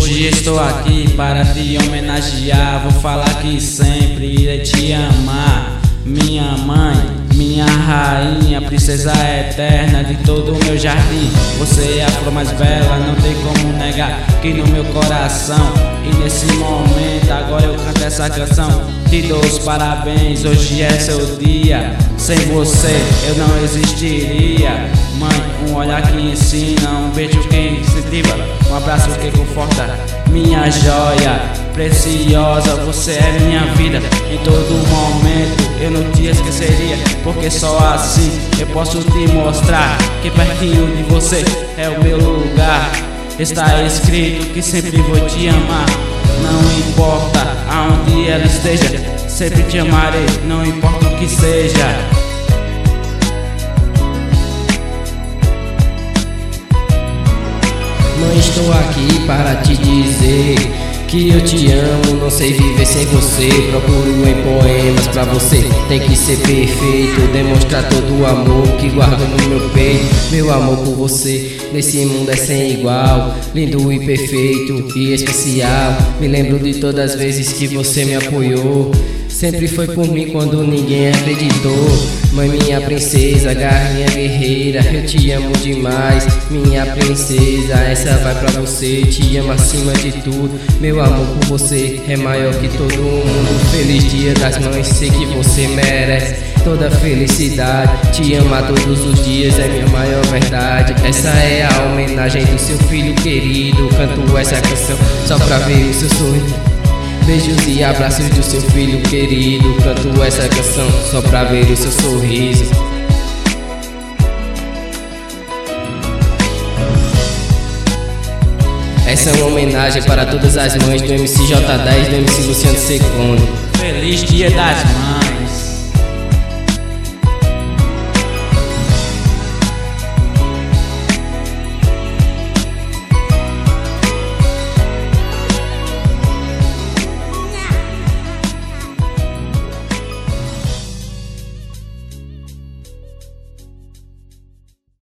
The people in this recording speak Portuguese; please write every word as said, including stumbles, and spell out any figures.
Hoje estou aqui para te homenagear. Vou falar que sempre irei te amar. Minha mãe, minha rainha, princesa eterna de todo o meu jardim. Você é a flor mais bela, não tem como negar que no meu coração. E nesse momento agora eu canto essa canção. Te dou os parabéns, hoje é seu dia. Sem você eu não existiria. Mãe, um olhar que ensina, um beijo que incentiva, um abraço que conforta. Minha joia preciosa, você é minha vida. Em todo momento eu não te esqueceria, porque só assim eu posso te mostrar que pertinho de você é o meu lugar. Está escrito que sempre vou te amar. Não importa aonde ela esteja, sempre te amarei, não importa o que seja. Mãe, estou aqui para te dizer que eu te amo, não sei viver sem você. Procuro em poemas pra você, tem que ser perfeito, demonstrar todo o amor que guardo no meu peito. Meu amor por você, nesse mundo é sem igual, lindo e perfeito e especial. Me lembro de todas as vezes que você me apoiou, sempre foi por mim quando ninguém acreditou. Mãe, minha princesa, garrinha guerreira, eu te amo demais. Minha princesa, essa vai pra você, te amo acima de tudo. Meu amor por você é maior que todo mundo. Feliz dia das mães, sei que você merece toda felicidade. Te amar todos os dias é minha maior verdade. Essa é a homenagem do seu filho querido. Canto essa canção só pra ver o seu sorriso. Beijos e abraços do seu filho querido. Canto essa canção só pra ver o seu sorriso. Essa é uma homenagem para todas as mães do M C J dez, do M C Luciano Secondo. Feliz Dia das Mães.